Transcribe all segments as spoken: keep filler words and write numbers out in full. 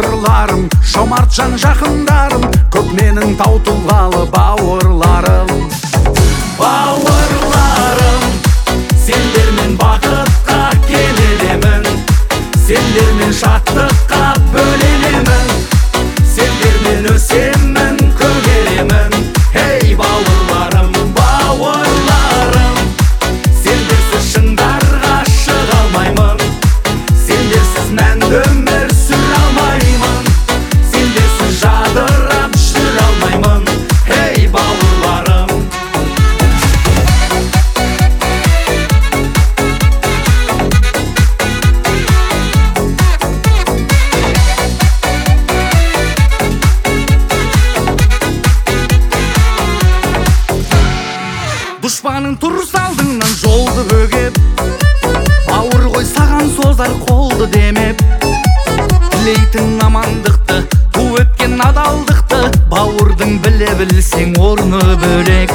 батырларым, жомарт жан жақындарым, көп менің тау тұлғалы бауырларым. Бауырларым, сендермен бақытқа келемін, сендермен шаттыққа бөленемін, сендермен өсемін, көгеремін. Ей бауырларым, бауырларым, сендерсіз шыңдарға шыға алмаймын, сендерсіз мәнді өмір сүре алмаймын, сендерсіз жадырап жүре алмаймын. Ей бауырларым, дұшпаның тұрыс алдыңнан жолды бөгеп, бауыр ғой саған созар қолды демеп, тілейтін амандықты, ту өткен адалдықты, бауырдың біле білсең орны бөлек.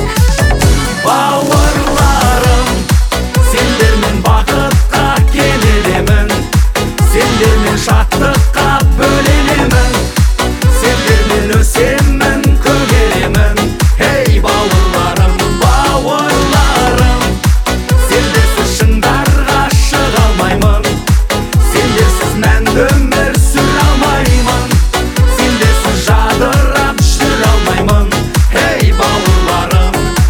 Бауырларым, сендермен бақытқа келемін, сендермен шаттыққа бөленемін, сендермен өсемін, көгеремін. Ей бауырларым, бауырларым, сендерсіз шыңдарға шыға алмаймын, сендерсіз мәнді өмір сүре алмаймын, сендерсіз жадырап жүре алмаймын. Ей бауырларым,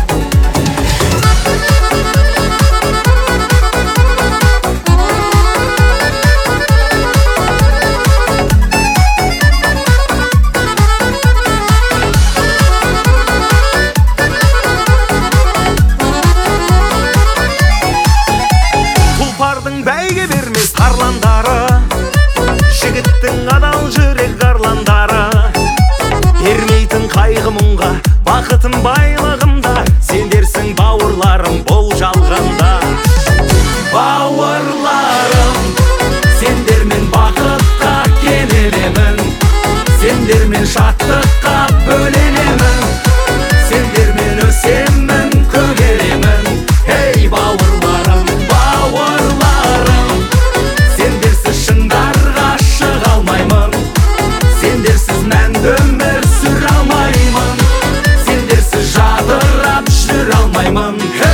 тұлпардың бәйге бермес тарландары, жігіттің адал жүрек арландары, бермейтін қайғы мұңға, бақытым байлығымда, сендерсің бауырларым бұл жалғанда. Бауырларым, сендермен бақытқа келемін, сендермен шаттыққа бөленемін, сендермен өсемін, көгеремін. Ей бауырларым, бауырларым, сендерсіз шыңдарға шыға алмаймын, сендерсіз мәнді өмір сүре алмаймын, сендерсіз жадырап жүре алмаймын.